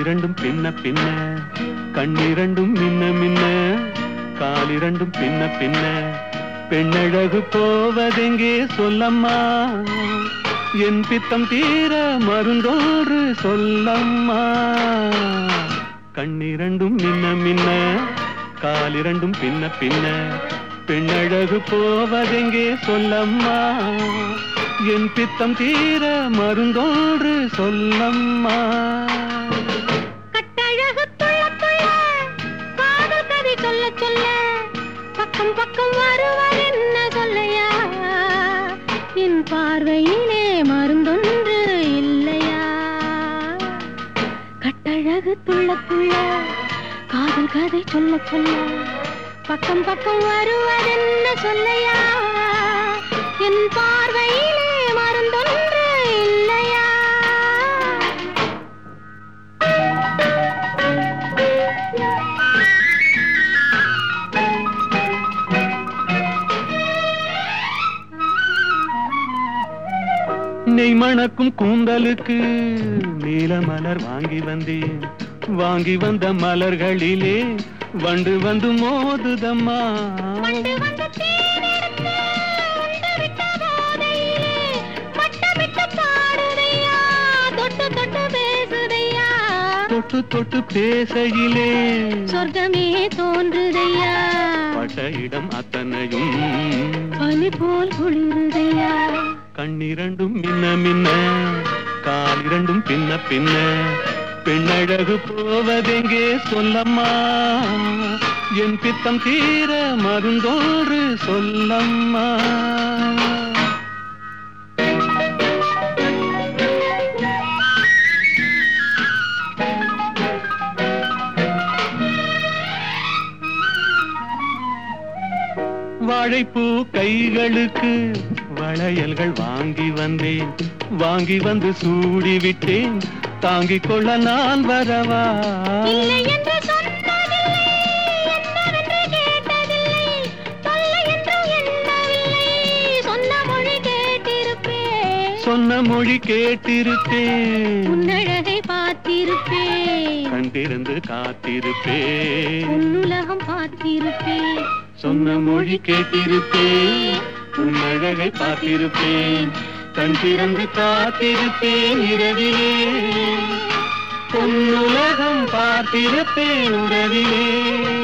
இரண்டும் பின்ன பின்ன, கண்ணிரண்டும் மின்ன மின்ன, காலிரண்டும் பின்ன பின்ன, பெண்ணழகு போவதெங்கே சொல்லம்மா, என் பித்தம் தீர மருந்தோன்று சொல்லம்மா. கண்ணிரண்டும் மின்ன மின்ன, காலிரண்டும் பின்ன பின்ன, பெண்ணழகு போவதெங்கே சொல்லம்மா, என் பித்தம் தீர மருந்தோன்று சொல்லம்மா. கட்டழகு துள்ள துள்ள காதல் கதை சொல்ல சொல்ல, பக்கம் பக்கம் வருவர் என்ன சொல்லையா, என் பார்வையிலே மருந்தொன்று இல்லையா. கட்டழகு துள்ள துள்ள காதல் கதை சொல்ல சொல்ல, பக்கம் பக்கம் வருவர் என்ன சொல்லையா, என் பார்வையிலே மருந்தொன்று இல்லையா. நெய் மணக்கும் கூந்தலுக்கு நீல மலர் வாங்கி வந்தேன், வாங்கி வந்த மலர்களிலே வண்டு வந்து மோதுதம்மா. தொட்டு தொட்டு பேசையிலே சொர்க்கமே தோன்றுதையா, பட்ட இடம் அத்தனையும் பனி போல் குளிருதையா. கண்ணிரண்டும் மின்ன மின்ன, காலிரண்டும் பின்ன பின்ன, பெண்ணழகு போவதெங்கே சொல்லம்மா, என் பித்தம் தீர மருந்தோன்று சொல்லம்மா. வாழைப்பூ கைகளுக்கு வளையல்கள் வாங்கி வந்தேன், வாங்கி வந்து சூடி விட்டேன், தாங்கிக் கொள்ள நான் வரவா. இல்லை என்று சொன்னதில்லை, என்னவென்று கேட்டதில்லை, தொல்லை என்றும் எண்ணவில்லை, சொன்ன மொழி கேட்டிருப்பேன், சொன்ன மொழி கேட்டிருப்பேன், உன்னழகை பார்த்திருப்பேன், கண்டிருந்து காத்திருப்பேன், உன்னுலகம் பார்த்திருப்பேன், சொன்ன மொழி கேட்டிருப்பேன், உன்னழகை பார்த்திருப்பேன், கண் திறந்து காத்திருப்பேன் இரவிலே, பொன்னுலகம் பார்த்திருப்பேன் உறவிலே.